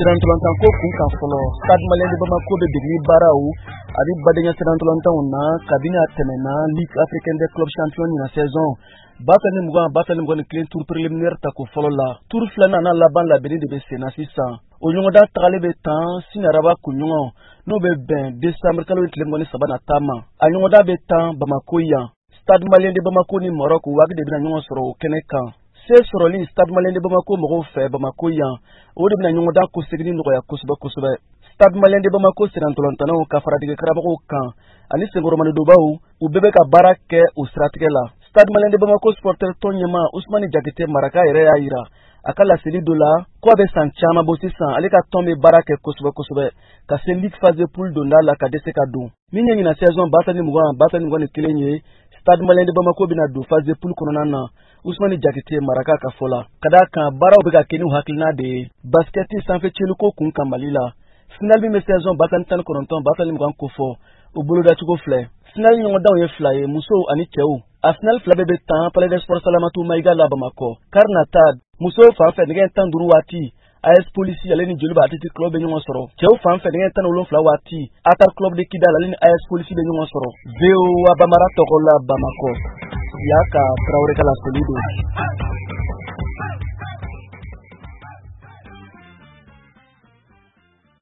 Sirantulantan ko kun kan fɔlɔ Stade Malien de Bamako bɛ degeli baaraw ani badenya sirantulantanw na kabini a tɛmɛna Ligue africaine des clubs champions ɲina saison 2020-2021 tour préliminaire ta ko fɔlɔ la. Tour filanan n'a laban labɛnni de bɛ senna sisan. O ɲɔgɔndan tagali bɛ tan sini araba kunɲɔgɔn n'o bɛ bɛn décembre kalo tile 23 na taama. A ɲɔgɔndan bɛ tan Bamako yan. Stade Malien de Bamako ni Maroc waati de bɛna ɲɔgɔn sɔrɔ o kɛnɛ kan. Se sɔrɔli Stade Malien de Bamako mɔgɔw fɛ Bamako yan o de bɛna ɲɔgɔndan ko segini nɔgɔya kosɛbɛ. Stade Malien de Bamako sirantolantanaw ka faratige karamɔgɔw kan ani senkɔrɔmanidobaw u bɛɛ bɛ ka baara kɛ o siratigɛ la. Stade Malien de Bamako supporter tɔn ɲɛmaa Ousmane Diakité Maraka yɛrɛ y'a yira a ka laseli dɔ la ko a bɛ san caman bɔ sisan ale ka tɔn bɛ baara kɛ kosɛbɛ ka se Ligue phase de poule donda la ka dɛsɛ ka don. Min ye ɲina saison 2020-2021 ye Stade Malien de Bamako bɛna don phase de poule kɔnɔna na. Ousmane Diakité Maraka ka fɔ la. Ka d'a kan baaraw bɛ ka kɛ n'u hakilina de ye. Basketi sanfɛcɛliko kun kan Mali la. Final min bɛ saison 2019-2020 ko fɔ o bolodacogo filɛ. Final ɲɔgɔndanw ye fila ye musow ani cɛw. A final fila bɛɛ bɛ tan Palais des Sports Salamatu Maïga la Bamako. Karnata musow fan fɛ nɛgɛ 15 waati AS Police ale ni Joliba Athletic Club bɛ ɲɔgɔn sɔrɔ. Cɛw fan fɛ nɛgɛ 17 waati Atar Club de Kidal ale ni AS Police bɛ ɲɔgɔn sɔrɔ. VOA Bamara tɔgɔ la Bamako. Y'a ka Traoré ka laseli don.